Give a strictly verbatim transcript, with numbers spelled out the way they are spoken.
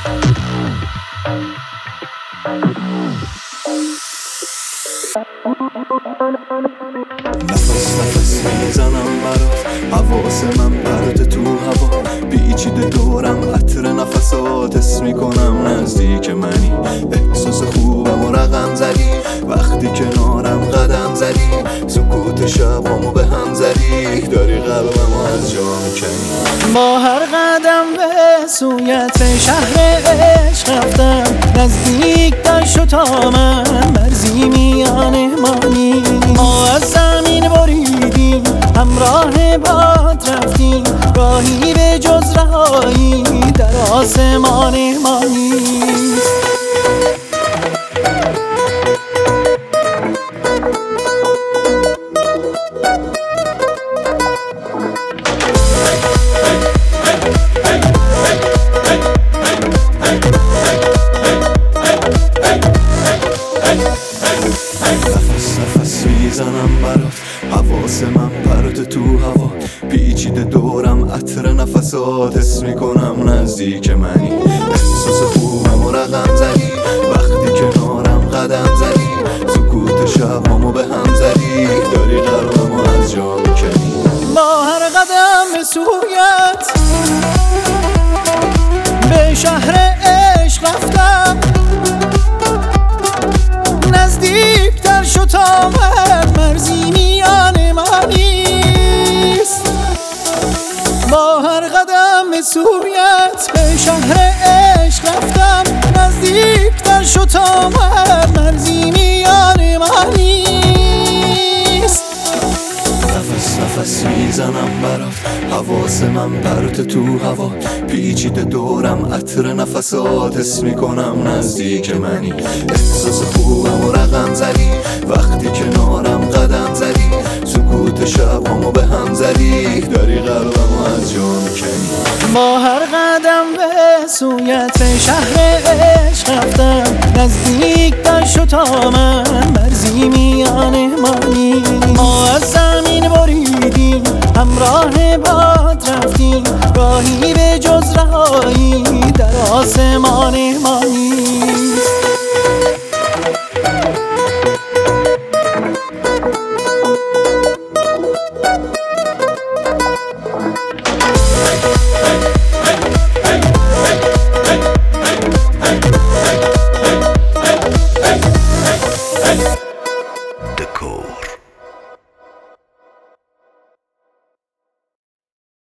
نفس نفس میزنم برات، حواس من پرت تو هوا، پیچیده دورم عطر نفسات، حس میکنم نزدیک منی، احساس خوبم و رقم زدی وقتی کنارم قدم زدی، سکوت شبامو به هم زدی، داری قلبمو از جا میکنی. با هر قدم به سویت شهر عشق رفتم، نزدیک در شد تا من مرزی میان ما نیست. ما از زمین بریدیم همراه باد رفتیم، راهی به جز رهایی در آسمان ما نیست. نفس نفس میزنم برات، حواس من پرت تو هوا، پیچیده دورم عطر نفسات، حس میکنم نزدیک منی، احساس خوبم و رقم زدی وقتی کنارم قدم زدی، سکوت شبامو به هم زدی، داری قلبمو از جا میکنی. با هر قدم به سویت به شهر عشق رفتم، نزدیک در شد تا من مرزی میان ما نیست. با هر قدم به سویت به شهر عشق رفتم، نزدیک در شد تا من مرزی میان ما نیست. نفس نفس میزنم برات، حواس من پرت تو هوا، پیچیده دورم عطر نفسات، حس میکنم نزدیک منی، احساس خوبم و رقم زدی وقتی کنارم قدم زدی، سکوت شبامو به هم زدی، داری قلبمو از جا میکنی. با هر قدم به سویت شهر عشق رفتم، نزدیک در شد تا من مرزی میان ما نیست. ما از زمین بریدیم همراه باد رفتیم، راهی به جز رهایی در آسمان ما نیست.